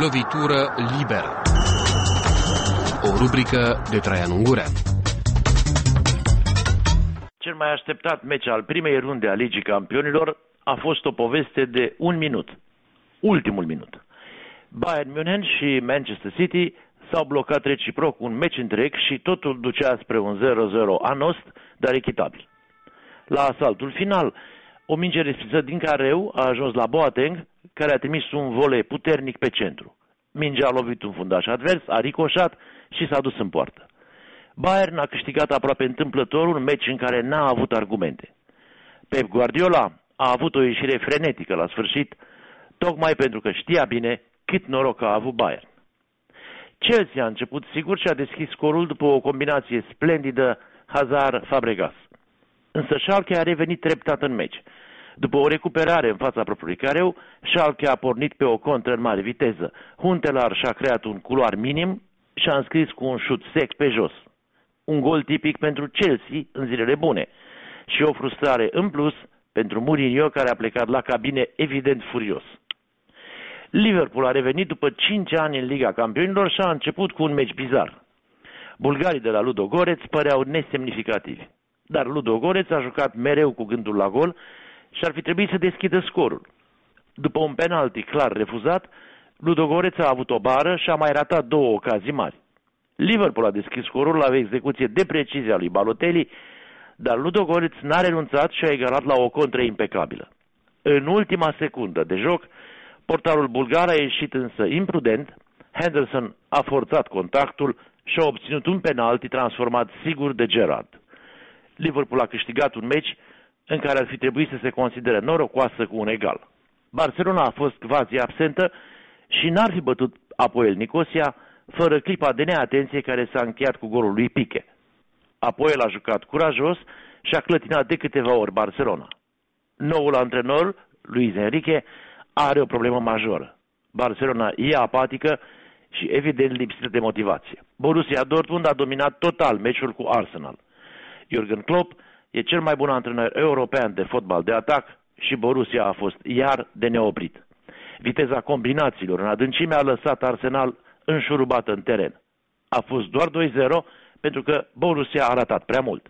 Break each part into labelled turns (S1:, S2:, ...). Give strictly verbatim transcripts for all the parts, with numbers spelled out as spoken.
S1: Lovitură liberă. O rubrică de Traian Ungureanu.
S2: Cel mai așteptat meci al primei runde a Ligii Campionilor a fost o poveste de un minut. Ultimul minut. Bayern München și Manchester City s-au blocat reciproc un meci întreg și totul ducea spre un zero zero anost, dar echitabil. La asaltul final, o minge respinsă din careu a ajuns la Boateng, care a trimis un volei puternic pe centru. Mingea a lovit un fundaș advers, a ricoșat și s-a dus în poartă. Bayern a câștigat aproape întâmplător un meci în care n-a avut argumente. Pep Guardiola a avut o ieșire frenetică la sfârșit, tocmai pentru că știa bine cât noroc a avut Bayern. Chelsea a început sigur și a deschis scorul după o combinație splendidă Hazard-Fabregas. Însă Schalke a revenit treptat în meci. După o recuperare în fața propriului careu, Schalke a pornit pe o contră în mare viteză. Huntelaar și-a creat un culoar minim și a înscris cu un șut sec pe jos. Un gol tipic pentru Chelsea în zilele bune și o frustrare în plus pentru Mourinho, care a plecat la cabine evident furios. Liverpool a revenit după cinci ani în Liga Campionilor și a început cu un meci bizar. Bulgarii de la Ludogorets păreau nesemnificativi, dar Ludogorets a jucat mereu cu gândul la gol și ar fi trebuit să deschidă scorul. După un penalti clar refuzat, Ludogorets a avut o bară și a mai ratat două ocazii mari. Liverpool a deschis scorul la o execuție de precizie a lui Balotelli, dar Ludogorets n-a renunțat și a egalat la o contră impecabilă. În ultima secundă de joc, portarul bulgar a ieșit însă imprudent, Henderson a forțat contactul și a obținut un penalti transformat sigur de Gerrard. Liverpool a câștigat un meci în care ar fi trebuit să se considere norocoasă cu un egal. Barcelona a fost quasi absentă și n-ar fi bătut Apoel Nicosia fără clipa de neatenție care s-a încheiat cu golul lui Pique. Apoel a jucat curajos și a clătinat de câteva ori Barcelona. Noul antrenor, Luis Enrique, are o problemă majoră. Barcelona e apatică și evident lipsită de motivație. Borussia Dortmund a dominat total meciul cu Arsenal. Jürgen Klopp e cel mai bun antrenor european de fotbal de atac și Borussia a fost iar de neoprit. Viteza combinațiilor în adâncime a lăsat Arsenal înșurubată în teren. A fost doar doi zero pentru că Borussia a ratat prea mult.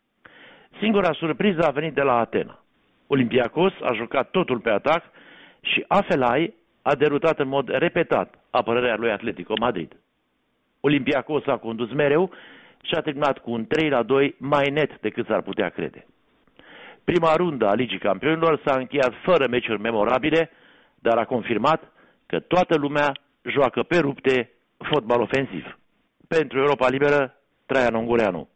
S2: Singura surpriză a venit de la Atena. Olympiacos a jucat totul pe atac și Afelai a derutat în mod repetat apărarea lui Atletico Madrid. Olympiacos a condus mereu și a terminat cu un trei la doi mai net decât s-ar putea crede. Prima rundă a Ligii Campionilor s-a încheiat fără meciuri memorabile, dar a confirmat că toată lumea joacă pe rupte fotbal ofensiv. Pentru Europa Liberă, Traian Ungureanu.